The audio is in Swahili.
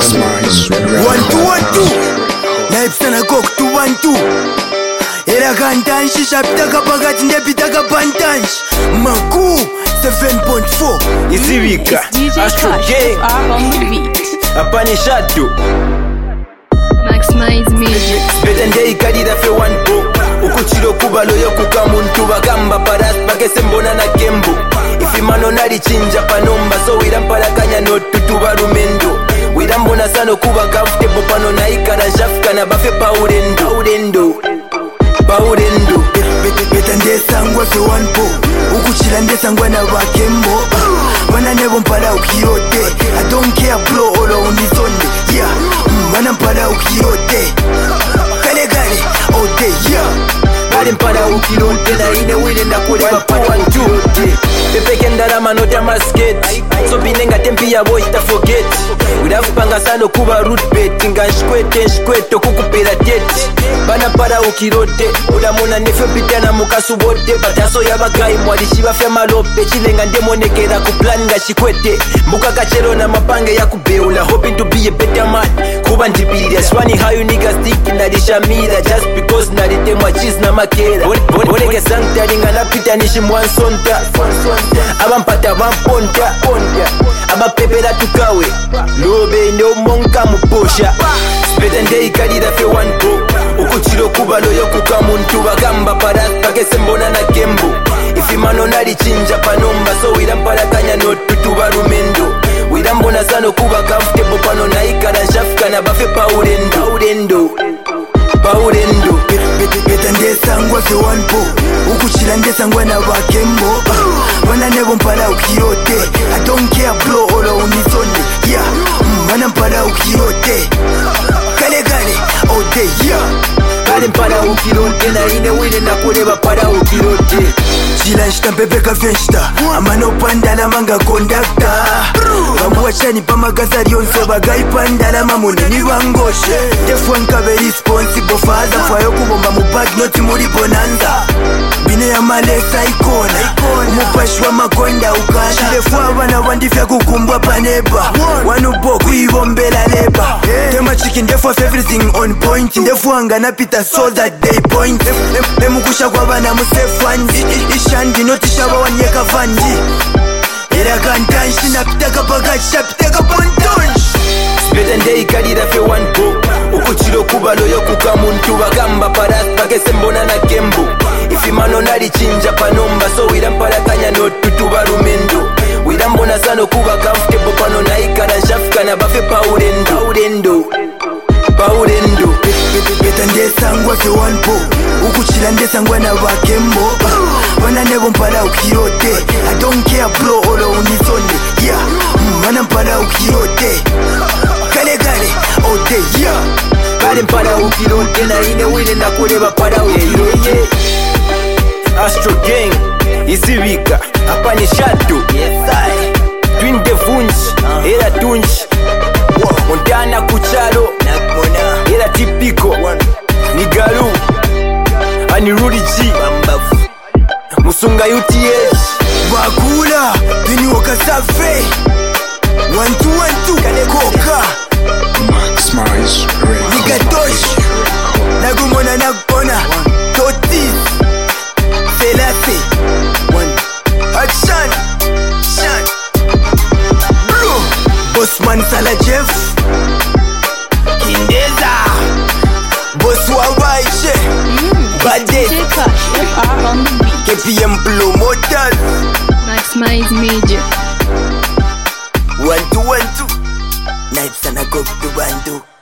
Naipsana kok tu wantu era kantanshi shapitaka pakati ndepitaka pantanshi Maku 7.4 Izivika Astro Gang Apani Shadow Maximize Music Betende ikalira fe one po Ukuchiro kubalo yokuka muntu bagamba paras Bakese mbona na kembo Ifimano nari chinja panomba So wirampalakanya no tutuba rumendo Wirambona sano kuba comfortable pano na ikara njafika na bafe paurendo Beta ndesangwa fe one po Ukuchila ndesangwa na bakembo Wana nebo mpala ukiyote I don't care bro olo unisonde Yeah Wana mpala ukiyote Kale all day yeah Bali mpala ukiyote na ine wile na kule wapatu wantu Pepeke ndalama nota masketi So binenga tempi ya boy ta forget Widafupanga sano kuba root bet Nga nshkwete kukupela tete Bana mpala ukirote Udamona nefyo pitana mukasubote Pataso ya bagayi mwadishi bafya malope Chilenga ndemonekera kuplan nga shikwete Mbuka kachelo na mapange ya kubeula Hoping to be a better man Kuba ndibili Swani how you niggas think nadishamira Just because naditemwa cheese na makera Boneke sanctari nga napita nishi mwansonta Abampata bamponta Abapepera tukawe Lobe ndo monka muposha Speta nde ikalira fe one po Ukuchiro kubalo yokuka muntu bagamba paras Bakese mbona na kembo Ifimano nari chinja panomba So wirampalakanya no tutuba rumendo Wirambona sano kuba comfortable pano na ikara njafika na bafe paurendo Beta ndesangwa fe one po Ukuchila ndesangwa na bakembo Wana nebo mpala ukiyote I don't care bro olo unisonde Yeah Wana mpala ukiyote Kale all day yeah Bali mpala ukirote na ine wile na kuleba pala ukirote Chila nshitampepeka fenshita Amano pandala manga kondakta Bamuwachani pamagaza lyonse bagayi pandala mamuneni bangoshe Defwa nkabe responsible father Fwayo kubomba mubag noti muri bonanza Bine ya malesa ikona Umupashi wa makonda ukana Chilefwa abana wandifya kukumbwa paneba Wanubo kuibombela leba Tema chiki ndefwa everything on point Ndefwa ngana pita so that day point Nemukusha kwa bana musefandi Ishandi notishaba wanyeka fandi Era kantanshi napitaka pakati shapitaka pontonshi Speta nde ikalira fe one po Ukuchiro kubalo yokuka muntu bagamba paras Bakese mbona na kembo Ifimano nari chinja panomba So wirampalakanya no tutuba rumendo Wirambona sano kuba comfortable pano na ikara njafika na bafe paurendo Beta ndesangwa fe one po Ukuchila ndesangwa na bakembo Wana nebo mpala ukiyote I don't care bro olo unisonde Yeah Wana mpala ukiyote Kale all day yeah Bali mpala ukirote na ine wile na kuleba pala ukirote Astro Gang Izivika Apani Shadow Twin Devunji Era Tunji Montana Kuchalo Era Tipiko Nigalu Anirudi G Musunga UTH Bakula Pini wakasafe 1-2-1-2 Kale koka Maximize Nigatoshi Nagumona nagona Totis Selase Action Shan Bro Bossman Sala Jeff Kindeza Boss Wawaiche Badet KPM Promoters Maximize Music 1-2-1-2 Naipsana Gok to Bandu